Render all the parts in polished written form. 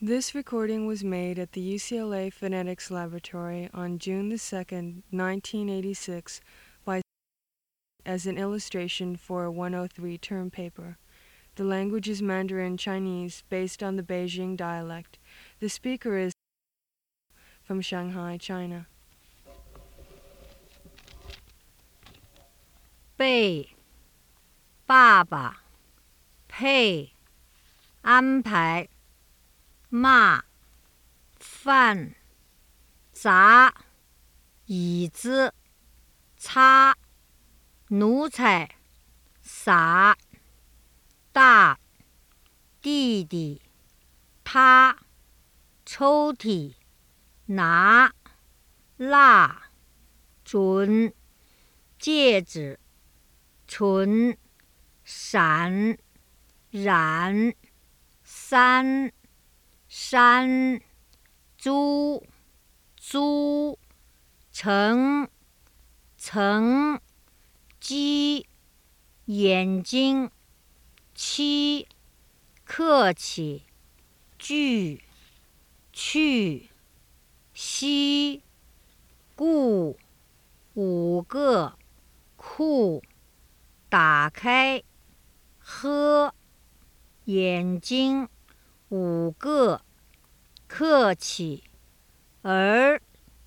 This recording was made at the UCLA Phonetics Laboratory on June the 2nd, 1986, as an illustration for a 103 term paper. The language is Mandarin Chinese based on the Beijing dialect. The speaker is from Shanghai, China. 被爸爸配安排骂饭砸椅子擦奴才撒大弟弟他抽屉拿蜡准戒指唇闪染三山猪租成层鸡眼睛七客气聚去西顾五个库打开喝眼睛五个客气耳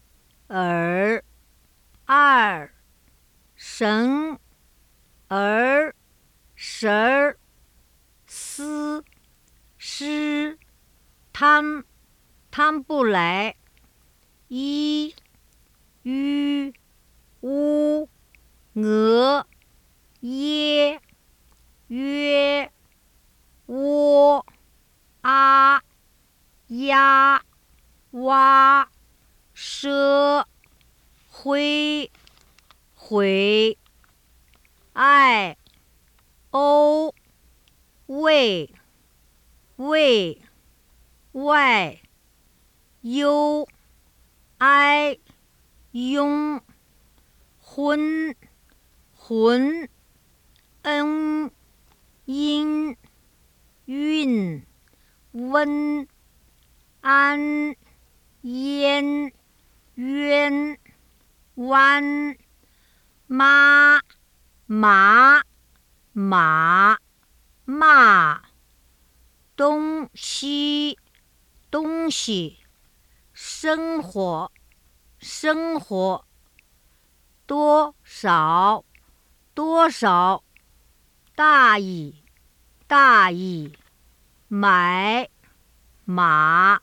二绳儿绳儿丝诗汤不来一吁乌鹅耶约窝啊呀哇奢灰悔爱欧魏外忧哀庸浑恩阴韵温安焉冤弯妈马骂东西生活多少大意买马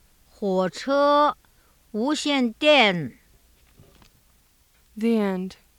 火车无线电。 The end.